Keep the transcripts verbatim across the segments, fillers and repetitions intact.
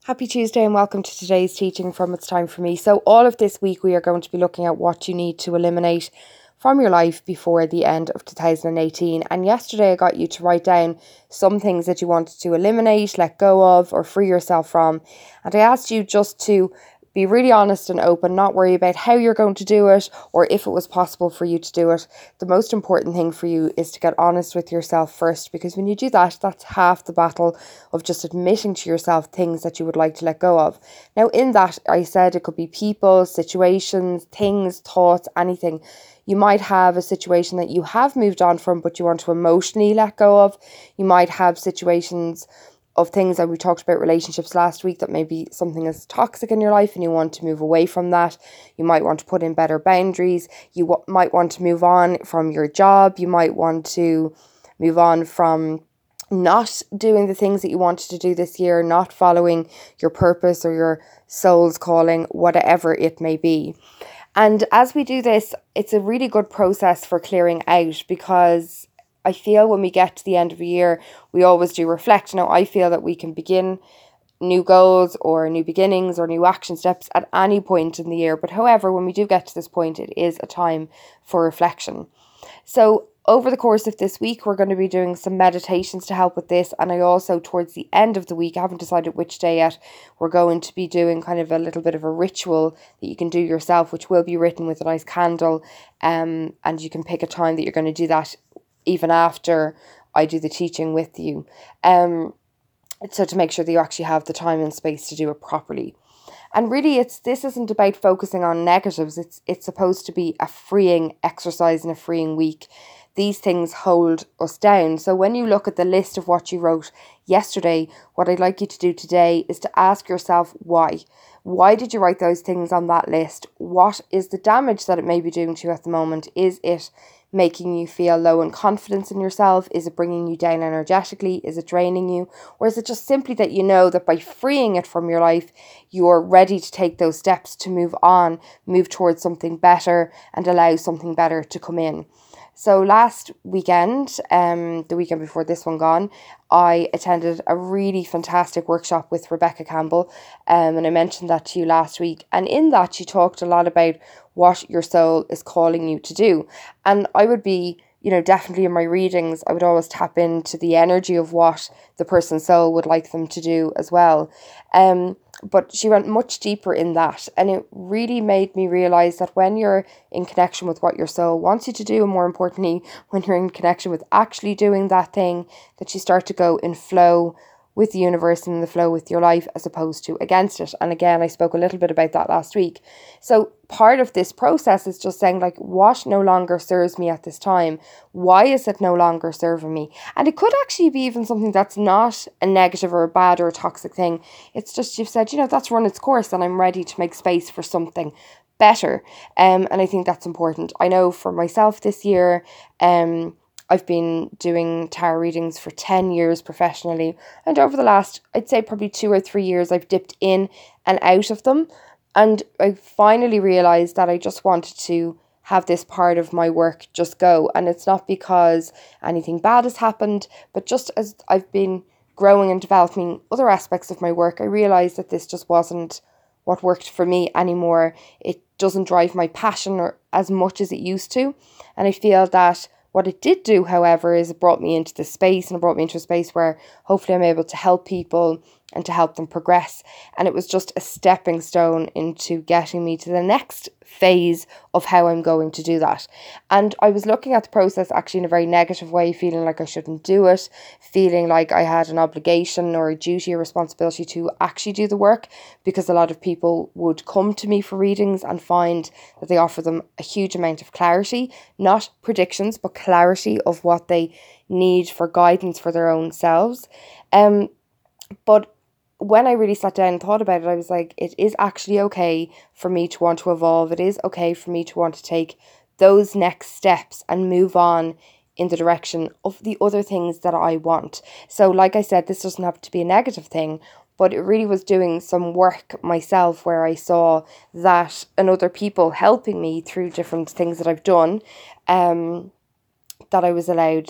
Happy Tuesday and welcome to today's teaching from It's Time For Me. So all of this week we are going to be looking at what you need to eliminate from your life before the end of two thousand eighteen. And yesterday I got you to write down some things that you wanted to eliminate, let go of, or free yourself from. And I asked you just to be really honest and open, not worry about how you're going to do it or if it was possible for you to do it. The most important thing for you is to get honest with yourself first, because when you do that, that's half the battle of just admitting to yourself things that you would like to let go of. Now, in that, I said it could be people, situations, things, thoughts, anything. You might have a situation that you have moved on from, but you want to emotionally let go of. You might have situations of things that we talked about, relationships last week, that maybe something is toxic in your life and you want to move away from that. You might want to put in better boundaries. You w- might want to move on from your job. You might want to move on from not doing the things that you wanted to do this year, not following your purpose or your soul's calling, whatever it may be. And as we do this, it's a really good process for clearing out, because I feel when we get to the end of a year, we always do reflect. Now, I feel that we can begin new goals or new beginnings or new action steps at any point in the year. But however, when we do get to this point, it is a time for reflection. So over the course of this week, we're going to be doing some meditations to help with this. And I also, towards the end of the week, I haven't decided which day yet, we're going to be doing kind of a little bit of a ritual that you can do yourself, which will be written with a nice candle. Um, and you can pick a time that you're going to do that even after I do the teaching with you. Um, so to make sure that you actually have the time and space to do it properly. And really, it's this isn't about focusing on negatives. It's it's supposed to be a freeing exercise and a freeing week. These things hold us down. So when you look at the list of what you wrote yesterday, what I'd like you to do today is to ask yourself why. Why did you write those things on that list? What is the damage that it may be doing to you at the moment? Is it making you feel low in confidence in yourself? Is it bringing you down energetically? Is it draining you? Or is it just simply that you know that by freeing it from your life, you're ready to take those steps to move on, move towards something better and allow something better to come in? So last weekend, um, the weekend before this one gone, I attended a really fantastic workshop with Rebecca Campbell, um, and I mentioned that to you last week. And in that, she talked a lot about what your soul is calling you to do. And I would be, you know, definitely in my readings, I would always tap into the energy of what the person's soul would like them to do as well. Um, but she went much deeper in that, and it really made me realise that when you're in connection with what your soul wants you to do, and more importantly, when you're in connection with actually doing that thing, that you start to go in flow with the universe and in the flow with your life as opposed to against it. And again, I spoke a little bit about that last week. So part of this process is just saying, like, what no longer serves me at this time? Why is it no longer serving me? And it could actually be even something that's not a negative or a bad or a toxic thing. It's just you've said, you know, that's run its course and I'm ready to make space for something better. Um, and I think that's important. I know for myself this year, um, I've been doing tarot readings for ten years professionally, and over the last, I'd say probably two or three years, I've dipped in and out of them. And I finally realised that I just wanted to have this part of my work just go. And it's not because anything bad has happened, but just as I've been growing and developing other aspects of my work, I realised that this just wasn't what worked for me anymore. It doesn't drive my passion or as much as it used to. And I feel that what it did do, however, is it brought me into this space, and it brought me into a space where hopefully I'm able to help people and to help them progress. And it was just a stepping stone into getting me to the next phase of how I'm going to do that. And I was looking at the process actually in a very negative way, feeling like I shouldn't do it, feeling like I had an obligation or a duty or responsibility to actually do the work, because a lot of people would come to me for readings and find that they offer them a huge amount of clarity, not predictions, but clarity of what they need for guidance for their own selves. Um, but when I really sat down and thought about it, I was like, it is actually okay for me to want to evolve. It is okay for me to want to take those next steps and move on in the direction of the other things that I want. So like I said, this doesn't have to be a negative thing, but it really was doing some work myself where I saw that and other people helping me through different things that I've done, um, that I was allowed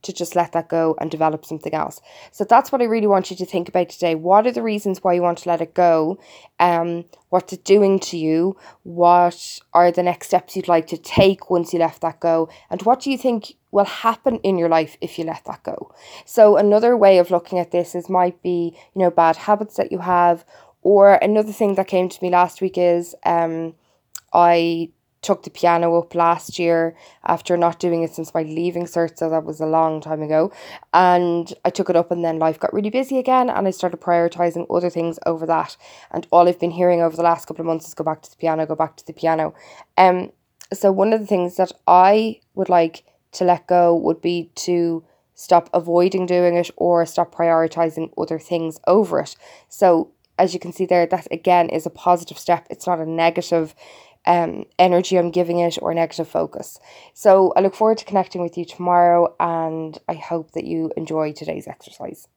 to just let that go and develop something else. So that's what I really want you to think about today. What are the reasons why you want to let it go? Um, what's it doing to you? What are the next steps you'd like to take once you let that go? And what do you think will happen in your life if you let that go? So another way of looking at this is might be, you know, bad habits that you have. Or another thing that came to me last week is um, I took the piano up last year after not doing it since my leaving cert, so that was a long time ago. And I took it up, and then life got really busy again, and I started prioritizing other things over that. And all I've been hearing over the last couple of months is go back to the piano, go back to the piano. Um, so one of the things that I would like to let go would be to stop avoiding doing it or stop prioritizing other things over it. So as you can see there, that again is a positive step. It's not a negative um, energy I'm giving it or negative focus. So I look forward to connecting with you tomorrow, and I hope that you enjoy today's exercise.